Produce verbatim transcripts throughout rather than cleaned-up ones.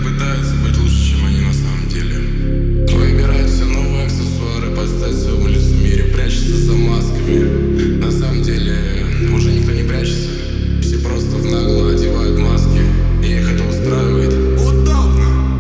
пытаются быть лучше, чем они на самом деле. Выбирают все новые аксессуары, поставить свою лицо в мире, прячется за масками. На самом деле уже никто не прячется, все просто в нагло одевают маски, и их это устраивает. Удобно!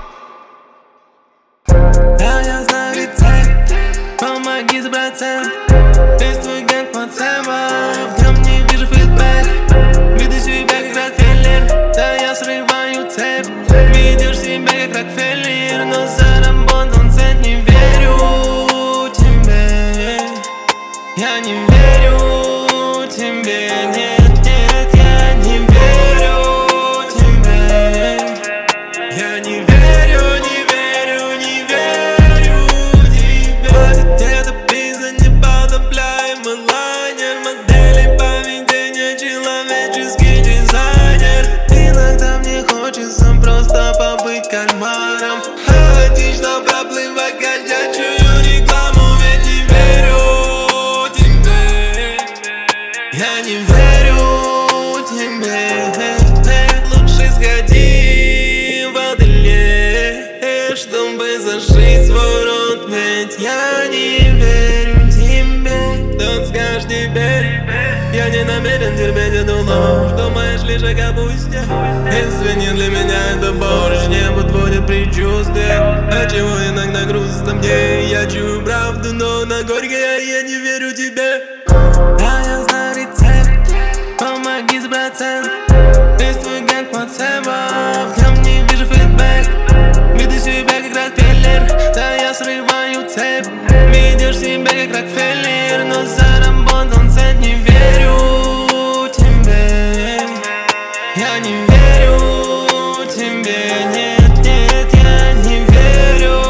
Да, я знаю рецепт, помоги с процент. Весь твой гэнг плацебо, в нем не вижу фидбэк. Веду себя как Рокфеллер, да я срываю цепь. Ведешь себя как Рокфеллер, но заработан цент. Не верю тебе, я не верю тебе, нет, нет, я не верю тебе. Я не верю, не верю, не верю тебе. Хватит это пизда, не подобляемый лайнер. Модели поведения, человеческий дизайнер. Иногда мне хочется просто побыть кальмаром, хаотично проплывать ходячую рекламу. Ведь не верю тебе, я не верю тебе. Лучше сходи в ателье, чтобы зашить свой рот. Ведь я не верю тебе. Кто скажешь теперь? Я не намерен терпеть эту ложь. Думаешь лишь о капусте? Извини, для меня это борщ. Не подводит предчувствия, отчего иногда грустно мне. Я чую правду, но на горькое я не верю тебе. Да, я знаю рецепт, помоги с процент. Весь твой гэнг плацебо, в нем не вижу фидбэк. Веду себя как Рокфеллер, да я срываю цепь. Ведешь себя как Рокфеллер, но заработан цент. Не верю тебе, я не верю тебе, нет, нет, я не верю